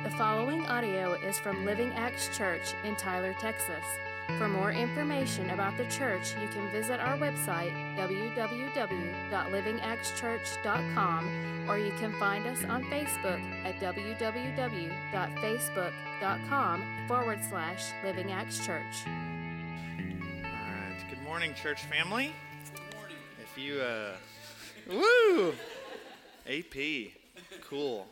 The following audio is from Living Acts Church in Tyler, Texas. For more information about the church, you can visit our website, www.livingactschurch.com, or you can find us on Facebook at www.facebook.com/Living Acts Church. All right. Good morning, church family. Good morning. If you, woo! AP. Cool.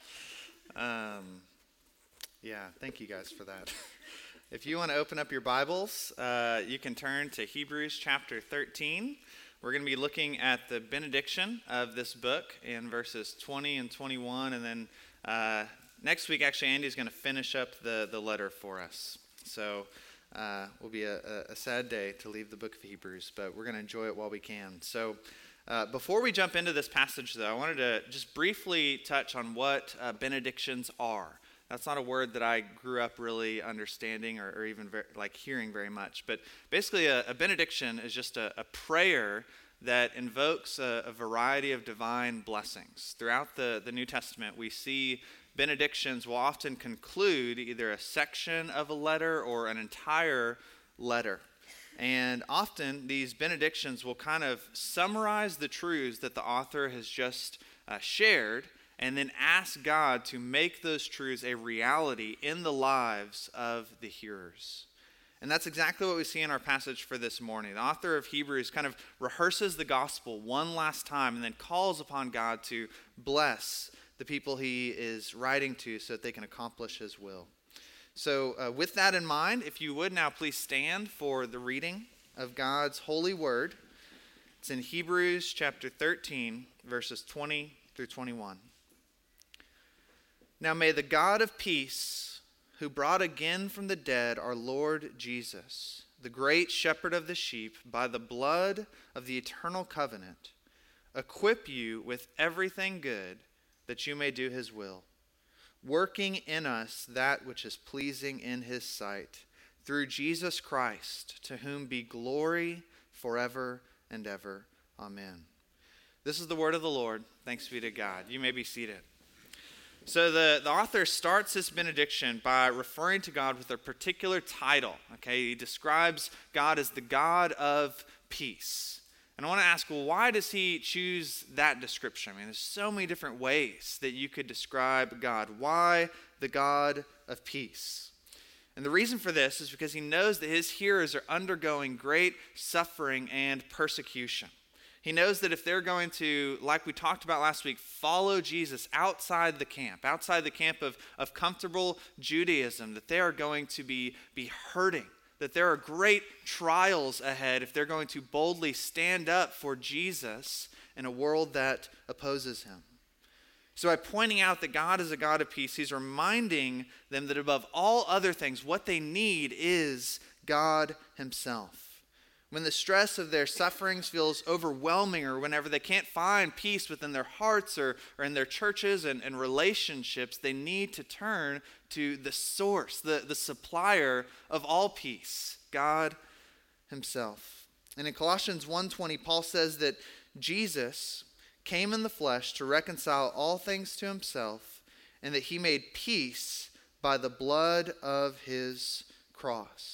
Yeah, thank you guys for that. If you want to open up your Bibles, you can turn to Hebrews chapter 13. We're going to be looking at the benediction of this book in verses 20 and 21, and then next week, actually, Andy's going to finish up the letter for us. So will be a sad day to leave the book of Hebrews, but we're going to enjoy it while we can. So before we jump into this passage, though, I wanted to just briefly touch on what benedictions are. That's not a word that I grew up really understanding or even hearing very much. But basically, a benediction is just a prayer that invokes a variety of divine blessings. Throughout the New Testament, we see benedictions will often conclude either a section of a letter or an entire letter. And often, these benedictions will kind of summarize the truths that the author has just shared, and then ask God to make those truths a reality in the lives of the hearers. And that's exactly what we see in our passage for this morning. The author of Hebrews kind of rehearses the gospel one last time and then calls upon God to bless the people he is writing to so that they can accomplish his will. So with that in mind, if you would now please stand for the reading of God's holy word. It's in Hebrews chapter 13, verses 20 through 21. Now may the God of peace, who brought again from the dead our Lord Jesus, the great shepherd of the sheep, by the blood of the eternal covenant, equip you with everything good that you may do his will, working in us that which is pleasing in his sight, through Jesus Christ, to whom be glory forever and ever. Amen. This is the word of the Lord. Thanks be to God. You may be seated. So the author starts this benediction by referring to God with a particular title. Okay, he describes God as the God of peace. And I want to ask, well, why does he choose that description? I mean, there's so many different ways that you could describe God. Why the God of peace? And the reason for this is because he knows that his hearers are undergoing great suffering and persecution. He knows that if they're going to, like we talked about last week, follow Jesus outside the camp of comfortable Judaism, that they are going to be hurting, that there are great trials ahead if they're going to boldly stand up for Jesus in a world that opposes him. So by pointing out that God is a God of peace, he's reminding them that above all other things, what they need is God himself. When the stress of their sufferings feels overwhelming, or whenever they can't find peace within their hearts or in their churches and relationships, they need to turn to the source, the supplier of all peace, God himself. And in Colossians 1:20, Paul says that Jesus came in the flesh to reconcile all things to himself, and that he made peace by the blood of his cross.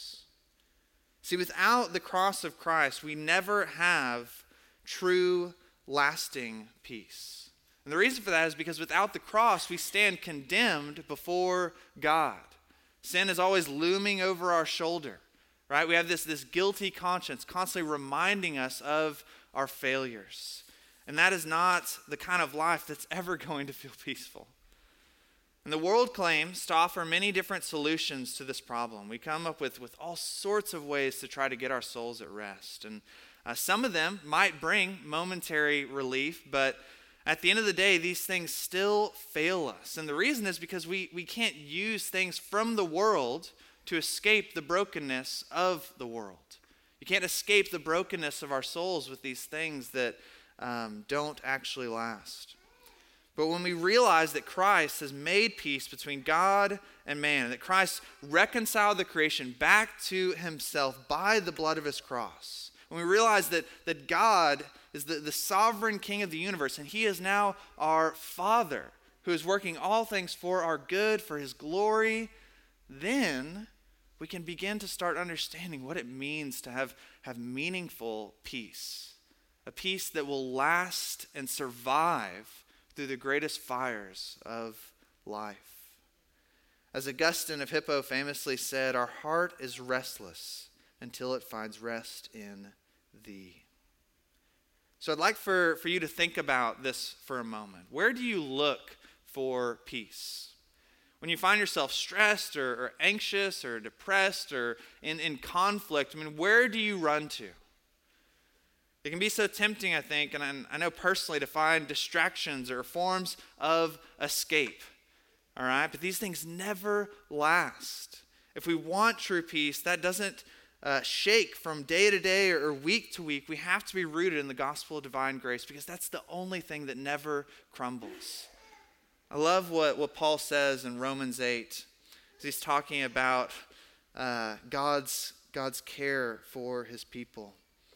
See, without the cross of Christ, we never have true, lasting peace. And the reason for that is because without the cross, we stand condemned before God. Sin is always looming over our shoulder, right? We have this guilty conscience constantly reminding us of our failures. And that is not the kind of life that's ever going to feel peaceful. And the world claims to offer many different solutions to this problem. We come up with all sorts of ways to try to get our souls at rest. And some of them might bring momentary relief, but at the end of the day, these things still fail us. And the reason is because we can't use things from the world to escape the brokenness of the world. You can't escape the brokenness of our souls with these things that don't actually last. But when we realize that Christ has made peace between God and man, and that Christ reconciled the creation back to himself by the blood of his cross, when we realize that God is the sovereign king of the universe, and he is now our Father, who is working all things for our good, for his glory, then we can begin to start understanding what it means to have meaningful peace. A peace that will last and survive through the greatest fires of life. As Augustine of Hippo famously said, our heart is restless until it finds rest in thee. So I'd like for you to think about this for a moment. Where do you look for peace? When you find yourself stressed or anxious or depressed or in conflict, where do you run to? It can be so tempting, I think, and I know personally, to find distractions or forms of escape. All right? But these things never last. If we want true peace, that doesn't shake from day to day or week to week. We have to be rooted in the gospel of divine grace because that's the only thing that never crumbles. I love what Paul says in Romans 8 as he's talking about God's care for his people.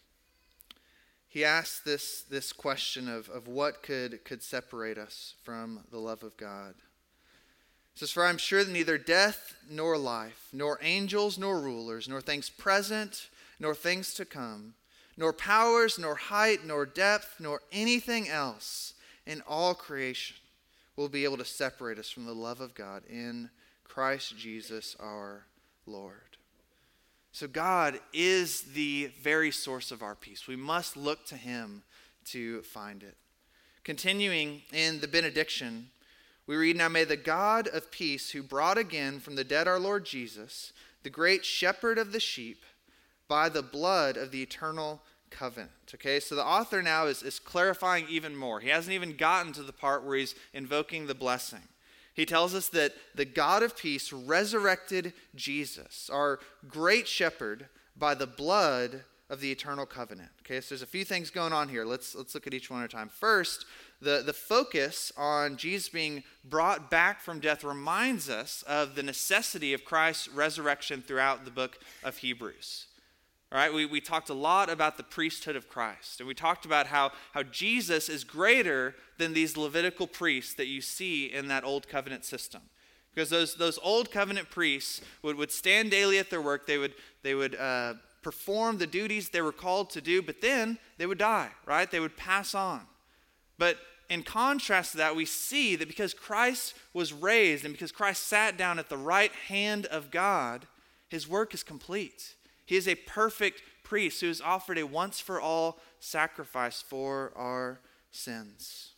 He asks this question of what could separate us from the love of God. He says, for I am sure that neither death nor life, nor angels nor rulers, nor things present, nor things to come, nor powers, nor height, nor depth, nor anything else in all creation will be able to separate us from the love of God in Christ Jesus our Lord. So God is the very source of our peace. We must look to him to find it. Continuing in the benediction, we read, now may the God of peace, who brought again from the dead our Lord Jesus, the great shepherd of the sheep, by the blood of the eternal covenant. Okay, so the author now is clarifying even more. He hasn't even gotten to the part where he's invoking the blessing. He tells us that the God of peace resurrected Jesus, our great shepherd, by the blood of the eternal covenant. Okay, so there's a few things going on here. Let's look at each one at a time. First, the focus on Jesus being brought back from death reminds us of the necessity of Christ's resurrection throughout the book of Hebrews. All right, we talked a lot about the priesthood of Christ, and we talked about how Jesus is greater than these Levitical priests that you see in that old covenant system. Because those old covenant priests would stand daily at their work, they would perform the duties they were called to do, but then they would die, right? They would pass on. But in contrast to that, we see that because Christ was raised and because Christ sat down at the right hand of God, his work is complete. He is a perfect priest who has offered a once-for-all sacrifice for our sins.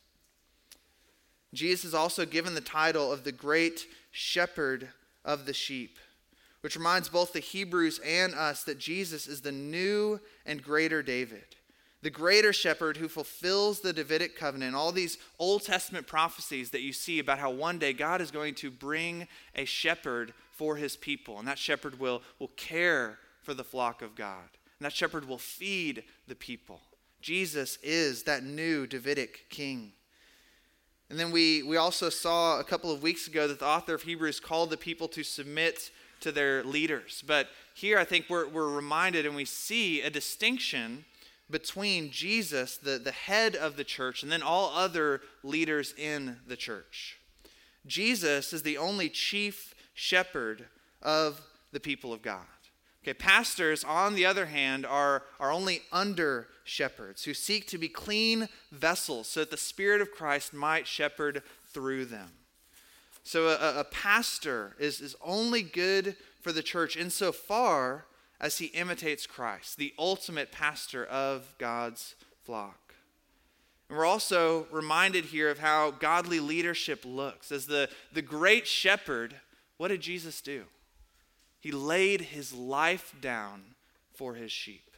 Jesus is also given the title of the great shepherd of the sheep, which reminds both the Hebrews and us that Jesus is the new and greater David, the greater shepherd who fulfills the Davidic covenant, all these Old Testament prophecies that you see about how one day God is going to bring a shepherd for his people, and that shepherd will care for the flock of God. And that shepherd will feed the people. Jesus is that new Davidic king. And then we also saw a couple of weeks ago that the author of Hebrews called the people to submit to their leaders. But here I think we're reminded and we see a distinction between Jesus, the head of the church, and then all other leaders in the church. Jesus is the only chief shepherd of the people of God. Okay, pastors, on the other hand, are only under shepherds who seek to be clean vessels so that the Spirit of Christ might shepherd through them. So a pastor is only good for the church insofar as he imitates Christ, the ultimate pastor of God's flock. And we're also reminded here of how godly leadership looks. As the great shepherd, what did Jesus do? He laid his life down for his sheep.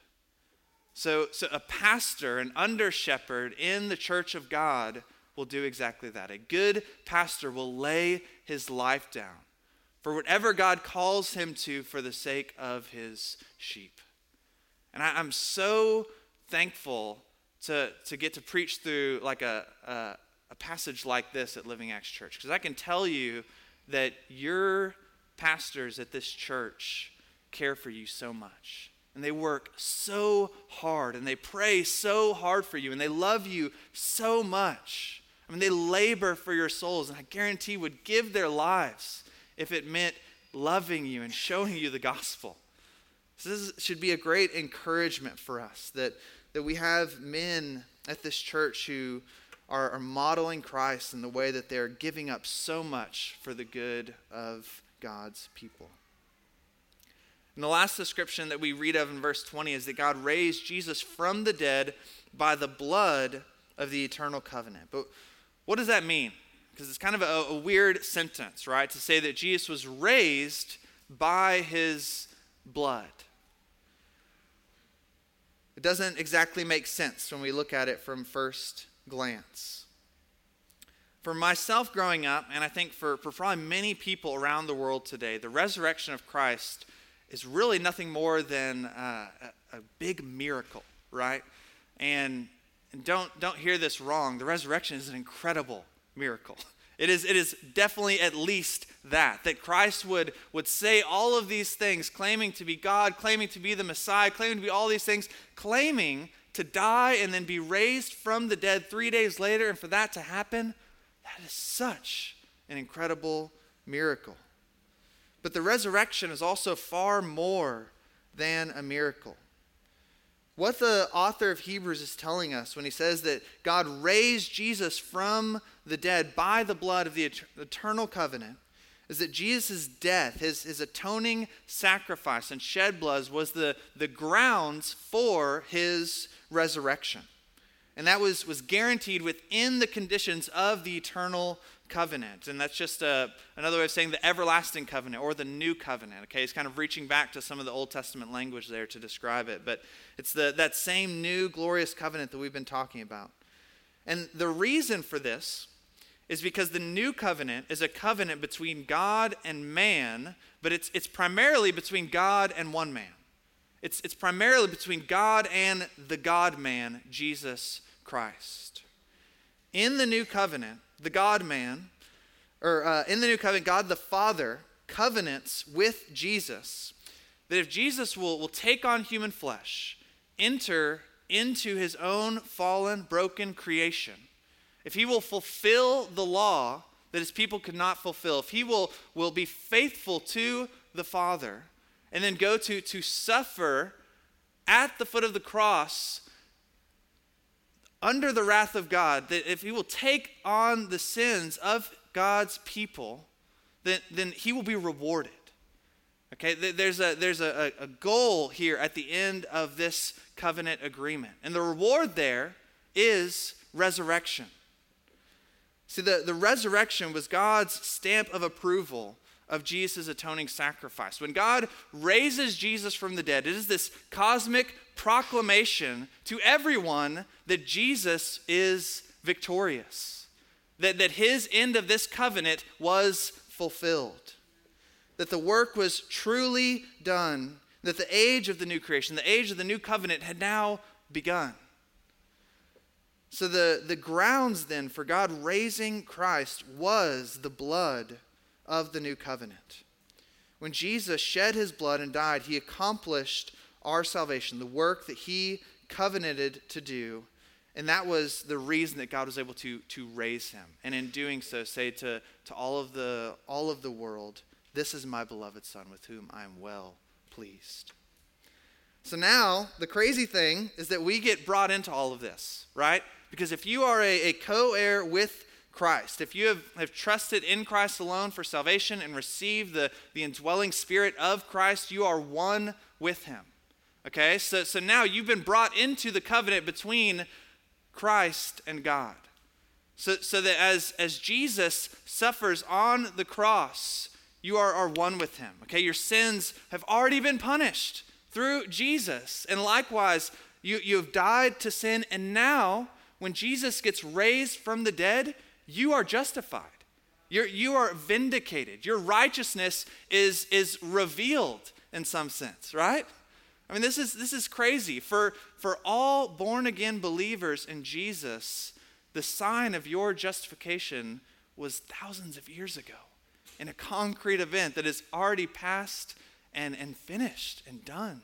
So a pastor, an under-shepherd in the church of God will do exactly that. A good pastor will lay his life down for whatever God calls him to for the sake of his sheep. And I'm so thankful to get to preach through like a passage like this at Living Acts Church, because I can tell you that your pastors at this church care for you so much. And they work so hard and they pray so hard for you and they love you so much. I mean, they labor for your souls, and I guarantee would give their lives if it meant loving you and showing you the gospel. So this should be a great encouragement for us that we have men at this church who are modeling Christ in the way that they're giving up so much for the good of God's people. And the last description that we read of in verse 20 is that God raised Jesus from the dead by the blood of the eternal covenant. But what does that mean? Because it's kind of a weird sentence, right? To say that Jesus was raised by his blood. It doesn't exactly make sense when we look at it from first glance. For myself growing up, and I think for probably many people around the world today, the resurrection of Christ is really nothing more than a big miracle, right? And don't hear this wrong. The resurrection is an incredible miracle. It is definitely at least that Christ would say all of these things, claiming to be God, claiming to be the Messiah, claiming to be all these things, claiming to die and then be raised from the dead 3 days later, and for that to happen, that is such an incredible miracle. But the resurrection is also far more than a miracle. What the author of Hebrews is telling us when he says that God raised Jesus from the dead by the blood of the eternal covenant is that Jesus' death, his atoning sacrifice and shed blood was the grounds for his resurrection. And that was guaranteed within the conditions of the eternal covenant. And that's just another way of saying the everlasting covenant or the new covenant. Okay, it's kind of reaching back to some of the Old Testament language there to describe it. But it's that same new glorious covenant that we've been talking about. And the reason for this is because the new covenant is a covenant between God and man, but it's primarily between God and one man. It's primarily between God and the God-man, Jesus Christ. In the new covenant, the God-man, in the new covenant, God the Father covenants with Jesus that if Jesus will take on human flesh, enter into his own fallen, broken creation, if he will fulfill the law that his people could not fulfill, if he will be faithful to the Father, and then go to suffer at the foot of the cross under the wrath of God, that if he will take on the sins of God's people, then he will be rewarded. Okay, there's a goal here at the end of this covenant agreement. And the reward there is resurrection. See, the resurrection was God's stamp of approval of Jesus' atoning sacrifice. When God raises Jesus from the dead, it is this cosmic proclamation to everyone that Jesus is victorious, that his end of this covenant was fulfilled, that the work was truly done, that the age of the new creation, the age of the new covenant had now begun. So the grounds then for God raising Christ was the blood of the new covenant. When Jesus shed his blood and died, he accomplished our salvation, the work that he covenanted to do. And that was the reason that God was able to raise him. And in doing so, say to all of the world, this is my beloved Son with whom I am well pleased. So now, the crazy thing is that we get brought into all of this, right? Because if you are a co-heir with Christ, if you have trusted in Christ alone for salvation and received the indwelling spirit of Christ, you are one with him. Okay, so now you've been brought into the covenant between Christ and God. So that as Jesus suffers on the cross, you are one with him. Okay, your sins have already been punished through Jesus. And likewise, you have died to sin, and now when Jesus gets raised from the dead, you are justified. You are vindicated. Your righteousness is revealed in some sense, right? I mean, this is crazy. For all born-again believers in Jesus, the sign of your justification was thousands of years ago in a concrete event that is already past and finished and done.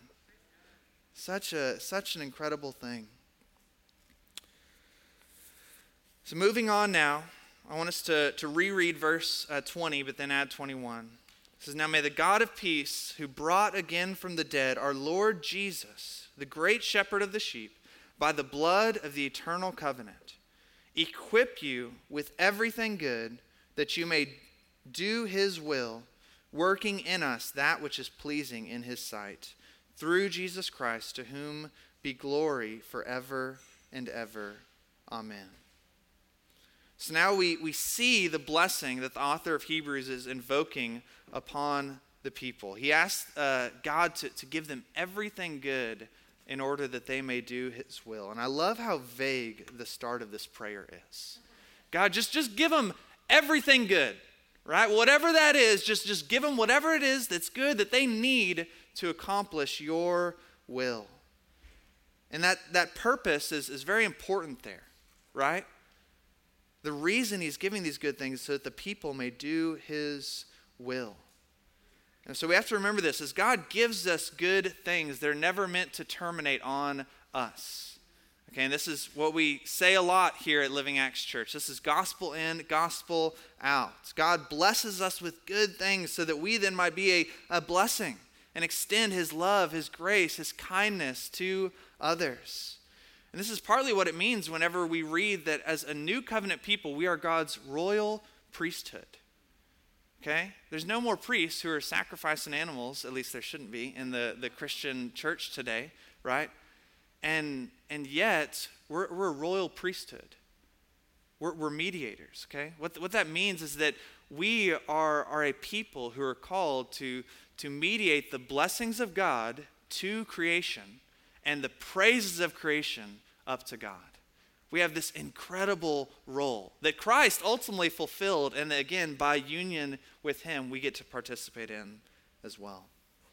Such an incredible thing. So moving on now, I want us to reread verse 20, but then add 21. It says, "Now may the God of peace, who brought again from the dead our Lord Jesus, the great shepherd of the sheep, by the blood of the eternal covenant, equip you with everything good, that you may do his will, working in us that which is pleasing in his sight, through Jesus Christ, to whom be glory forever and ever. Amen." So now we see the blessing that the author of Hebrews is invoking upon the people. He asked God to give them everything good in order that they may do his will. And I love how vague the start of this prayer is. God, just give them everything good, right? Whatever that is, just give them whatever it is that's good that they need to accomplish your will. And that purpose is very important there, right? The reason he's giving these good things is so that the people may do his will. And so we have to remember this, as God gives us good things, they're never meant to terminate on us. Okay, and this is what we say a lot here at Living Acts Church. This is gospel in, gospel out. God blesses us with good things so that we then might be a blessing and extend his love, his grace, his kindness to others. And this is partly what it means whenever we read that as a new covenant people, we are God's royal priesthood. Okay? There's no more priests who are sacrificing animals, at least there shouldn't be, in the Christian church today, right? And yet, we're a royal priesthood. We're mediators, okay? What that means is that we are a people who are called to mediate the blessings of God to creation and the praises of creation up to God. We have this incredible role that Christ ultimately fulfilled, and again, by union with him, we get to participate in as well.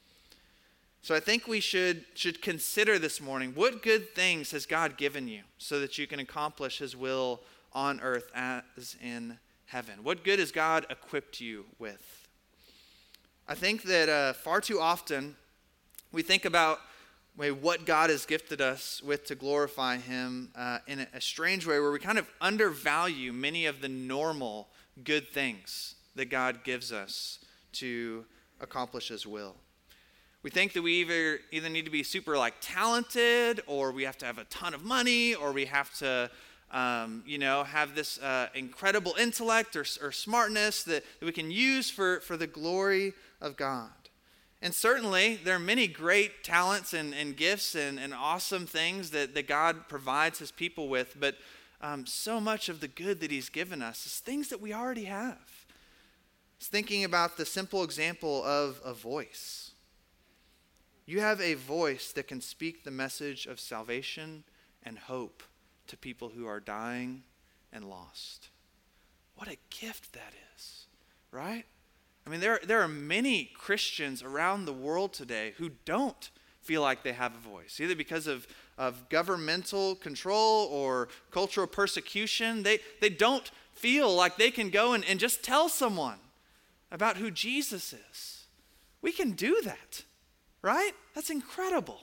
So I think we should consider this morning, what good things has God given you so that you can accomplish his will on earth as in heaven? What good has God equipped you with? I think that far too often we think about what God has gifted us with to glorify him in a strange way where we kind of undervalue many of the normal good things that God gives us to accomplish his will. We think that we either need to be super talented, or we have to have a ton of money, or we have to have this incredible intellect or smartness that we can use for the glory of God. And certainly, there are many great talents and gifts and awesome things that God provides his people with, but so much of the good that he's given us is things that we already have. It's thinking about the simple example of a voice. You have a voice that can speak the message of salvation and hope to people who are dying and lost. What a gift that is, right? I mean, there are many Christians around the world today who don't feel like they have a voice, either because of governmental control or cultural persecution. They don't feel like they can go and just tell someone about who Jesus is. We can do that, right? That's incredible.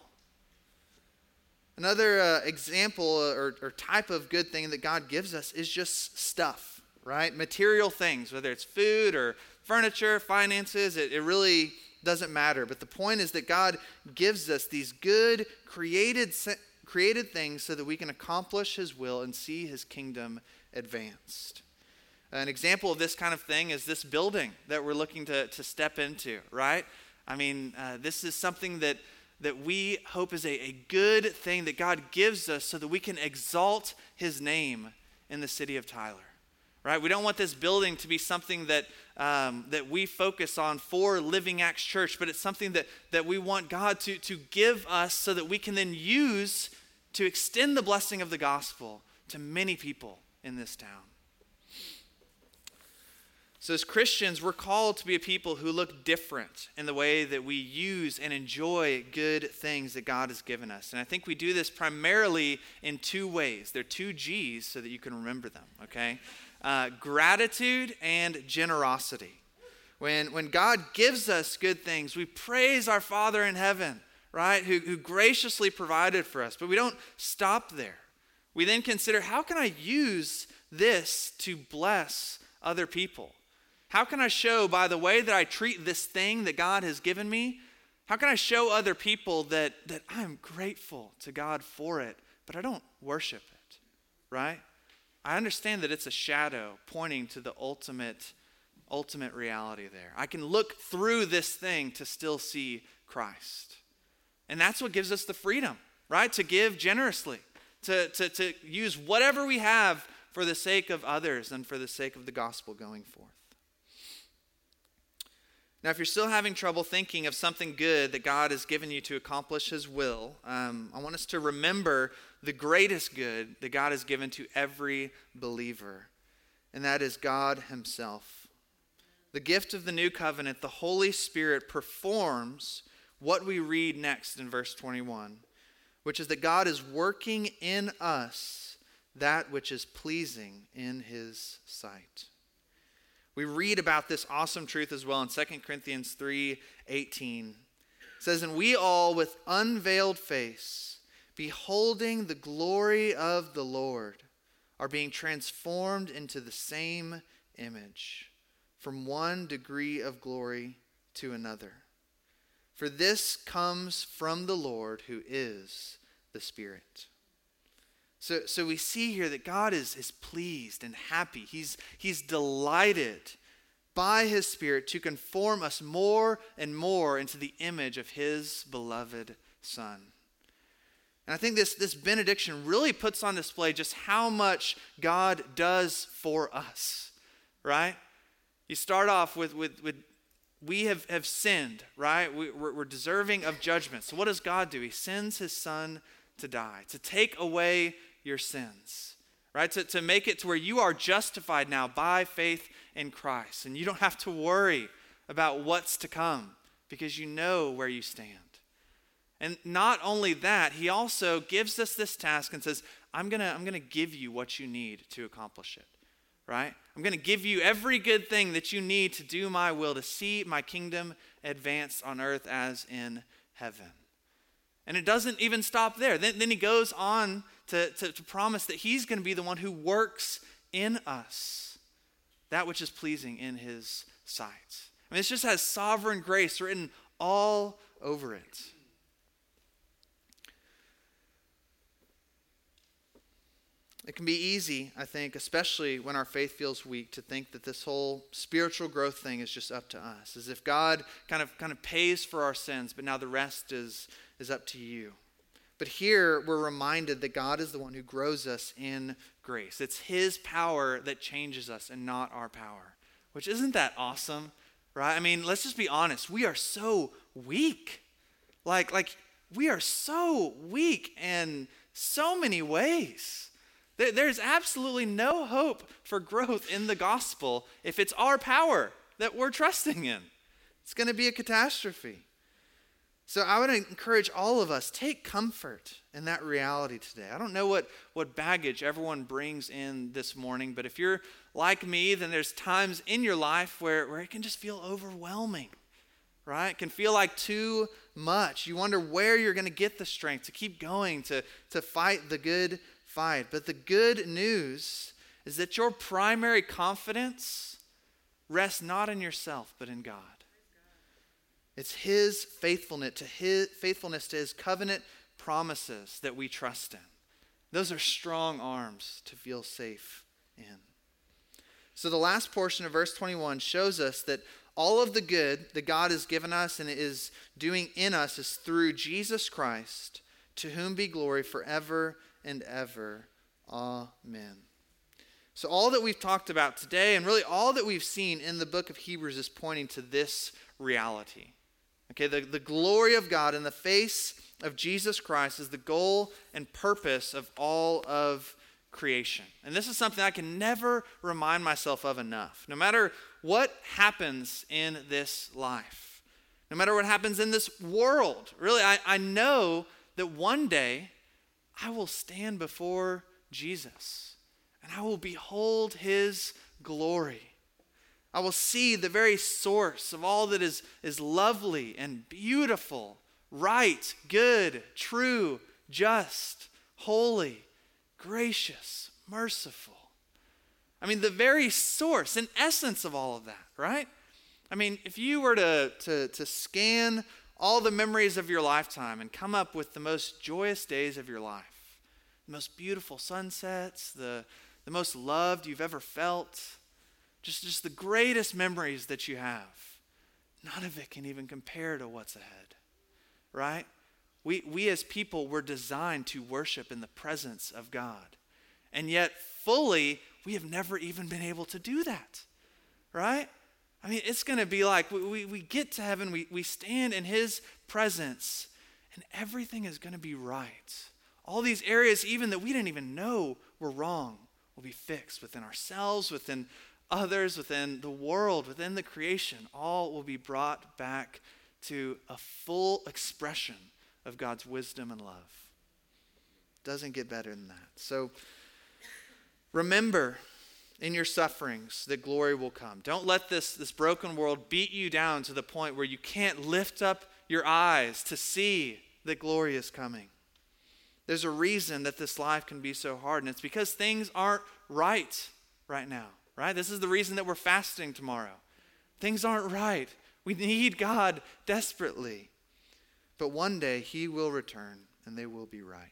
Another example or type of good thing that God gives us is just stuff, right? Material things, whether it's food or furniture, finances, it really doesn't matter. But the point is that God gives us these good, created things so that we can accomplish his will and see his kingdom advanced. An example of this kind of thing is this building that we're looking to step into, right? I mean, this is something that we hope is a good thing that God gives us so that we can exalt his name in the city of Tyler. Right? We don't want this building to be something that we focus on for Living Acts Church, but it's something that we want God to give us so that we can then use to extend the blessing of the gospel to many people in this town. So as Christians, we're called to be a people who look different in the way that we use and enjoy good things that God has given us. And I think we do this primarily in two ways. They're two G's so that you can remember them, okay? Gratitude and generosity. When God gives us good things, we praise our Father in heaven, right? Who graciously provided for us. But we don't stop there. We then consider, how can I use this to bless other people? How can I show by the way that I treat this thing that God has given me, how can I show other people that I'm grateful to God for it, but I don't worship it, right? I understand that it's a shadow pointing to the ultimate reality there. I can look through this thing to still see Christ. And that's what gives us the freedom, right? To give generously, to use whatever we have for the sake of others and for the sake of the gospel going forth. Now, if you're still having trouble thinking of something good that God has given you to accomplish his will, I want us to remember the greatest good that God has given to every believer, and that is God himself. The gift of the new covenant, the Holy Spirit, performs what we read next in verse 21, which is that God is working in us that which is pleasing in his sight. We read about this awesome truth as well in 2 Corinthians 3:18. It says, "And we all with unveiled face, beholding the glory of the Lord, are being transformed into the same image, from one degree of glory to another. For this comes from the Lord who is the Spirit." So we see here that God is pleased and happy. He's delighted by his Spirit to conform us more and more into the image of his beloved Son. And I think this benediction really puts on display just how much God does for us, right? You start off with we have sinned, right? We're deserving of judgment. So what does God do? He sends his Son to die, to take away your sins, right? To make it to where you are justified now by faith in Christ. And you don't have to worry about what's to come because you know where you stand. And not only that, he also gives us this task and says, I'm gonna give you what you need to accomplish it, right? I'm gonna give you every good thing that you need to do my will, to see my kingdom advance on earth as in heaven. And it doesn't even stop there. Then he goes on to promise that he's going to be the one who works in us that which is pleasing in his sight. I mean, this just has sovereign grace written all over it. It can be easy, I think, especially when our faith feels weak, to think that this whole spiritual growth thing is just up to us, as if God kind of pays for our sins, but now the rest is up to you. But here we're reminded that God is the one who grows us in grace. It's his power that changes us and not our power, which isn't that awesome, right? I mean, let's just be honest. We are so weak. Like we are so weak in so many ways. There's absolutely no hope for growth in the gospel if it's our power that we're trusting in. It's going to be a catastrophe. So I would encourage all of us, take comfort in that reality today. I don't know what baggage everyone brings in this morning, but if you're like me, then there's times in your life where it can just feel overwhelming, right? It can feel like too much. You wonder where you're going to get the strength to keep going, to fight the good fight. But the good news is that your primary confidence rests not in yourself, but in God. It's his faithfulness to his covenant promises that we trust in. Those are strong arms to feel safe in. So the last portion of verse 21 shows us that all of the good that God has given us and is doing in us is through Jesus Christ, to whom be glory forever and ever. Amen. So all that we've talked about today, and really all that we've seen in the book of Hebrews, is pointing to this reality. Okay, the glory of God in the face of Jesus Christ is the goal and purpose of all of creation. And this is something I can never remind myself of enough. No matter what happens in this life, no matter what happens in this world, really, I know that one day I will stand before Jesus and I will behold his glory. I will see the very source of all that is lovely and beautiful, right, good, true, just, holy, gracious, merciful. I mean, the very source and essence of all of that, right? I mean, if you were to scan all the memories of your lifetime and come up with the most joyous days of your life, the most beautiful sunsets, the most loved you've ever felt, just the greatest memories that you have, none of it can even compare to what's ahead, right? We as people were designed to worship in the presence of God. And yet fully, we have never even been able to do that, right? I mean, it's going to be like we get to heaven, we stand in his presence, and everything is going to be right. All these areas even that we didn't even know were wrong will be fixed within ourselves, within others, within the world, within the creation. All will be brought back to a full expression of God's wisdom and love. Doesn't get better than that. So remember in your sufferings that glory will come. Don't let this broken world beat you down to the point where you can't lift up your eyes to see that glory is coming. There's a reason that this life can be so hard, and it's because things aren't right now, right? This is the reason that we're fasting tomorrow. Things aren't right. We need God desperately. But one day he will return and they will be right.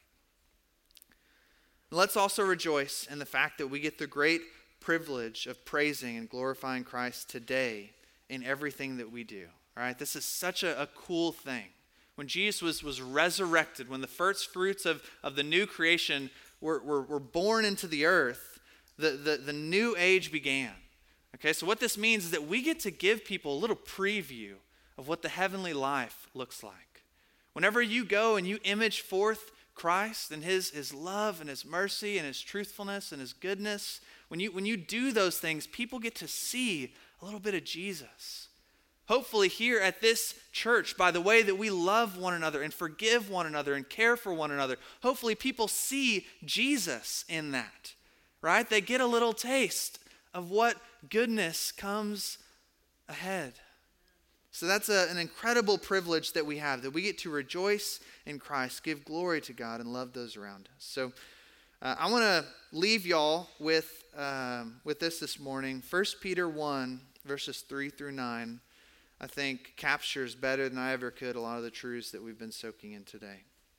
Let's also rejoice in the fact that we get the great privilege of praising and glorifying Christ today in everything that we do. All right, this is such a cool thing. When Jesus was resurrected, when the first fruits of the new creation were born into the earth, the new age began. Okay, so what this means is that we get to give people a little preview of what the heavenly life looks like. Whenever you go and you image forth Christ and his love and his mercy and his truthfulness and his goodness, when you do those things, people get to see a little bit of Jesus. Hopefully here at this church, by the way that we love one another and forgive one another and care for one another, hopefully people see Jesus in that, right? They get a little taste of what goodness comes ahead. So that's an incredible privilege that we have, that we get to rejoice in Christ, give glory to God, and love those around us. So I want to leave y'all with this morning. 1 Peter 1, verses 3 through 9. I think captures better than I ever could a lot of the truths that we've been soaking in today.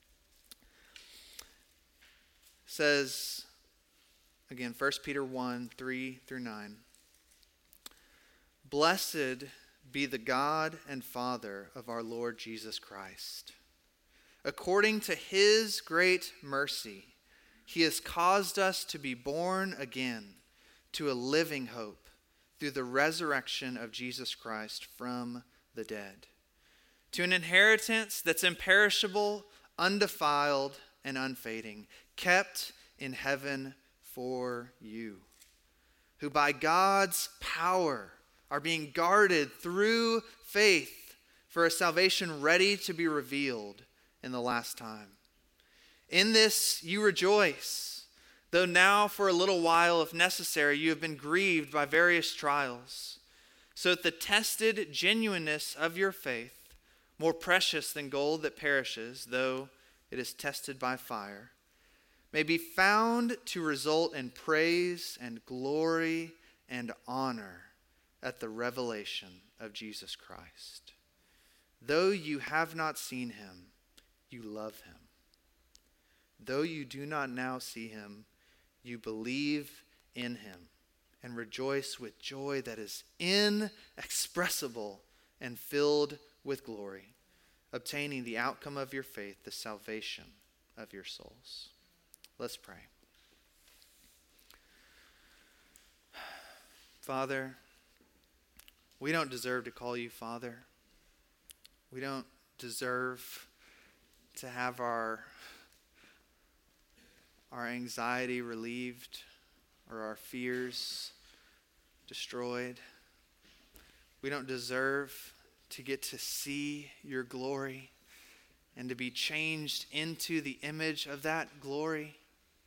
It says, again, 1 Peter 1, 3 through 9. Blessed be the God and Father of our Lord Jesus Christ. According to his great mercy, he has caused us to be born again to a living hope through the resurrection of Jesus Christ from the dead, to an inheritance that's imperishable, undefiled, and unfading, kept in heaven for you, who by God's power are being guarded through faith for a salvation ready to be revealed in the last time. In this you rejoice, though now for a little while, if necessary, you have been grieved by various trials, so that the tested genuineness of your faith, more precious than gold that perishes, though it is tested by fire, may be found to result in praise and glory and honor at the revelation of Jesus Christ. Though you have not seen him, you love him. Though you do not now see him, you believe in him and rejoice with joy that is inexpressible and filled with glory, obtaining the outcome of your faith, the salvation of your souls. Let's pray. Father, we don't deserve to call you Father. We don't deserve to have our anxiety relieved or our fears destroyed. We don't deserve to get to see your glory and to be changed into the image of that glory.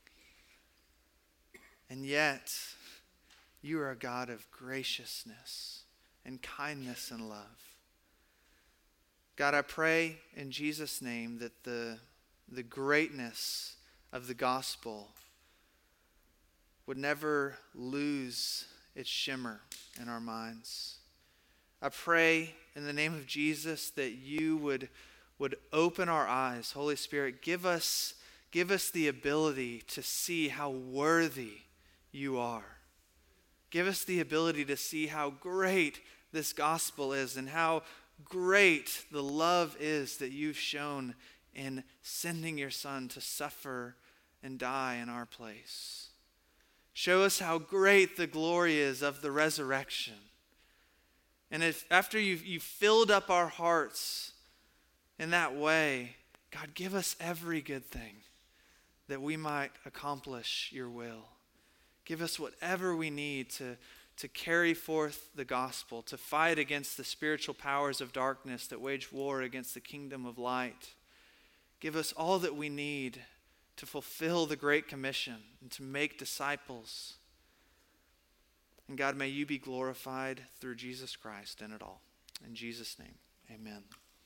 And yet, you are a God of graciousness and kindness and love. God, I pray in Jesus' name that the greatness of the gospel would never lose its shimmer in our minds. I pray in the name of Jesus that you would open our eyes. Holy Spirit, give us the ability to see how worthy you are. Give us the ability to see how great this gospel is and how great the love is that you've shown in sending your Son to suffer and die in our place. Show us how great the glory is of the resurrection. And if after you've filled up our hearts in that way, God, give us every good thing that we might accomplish your will. Give us whatever we need to carry forth the gospel, to fight against the spiritual powers of darkness that wage war against the kingdom of light. Give us all that we need to fulfill the Great Commission and to make disciples. And God, may you be glorified through Jesus Christ in it all. In Jesus' name, amen.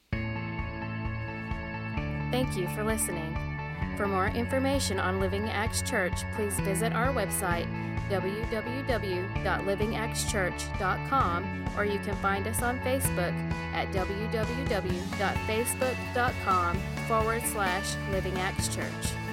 Thank you for listening. For more information on Living Acts Church, please visit our website, www.livingactschurch.com, or you can find us on Facebook at www.facebook.com/Living Acts Church.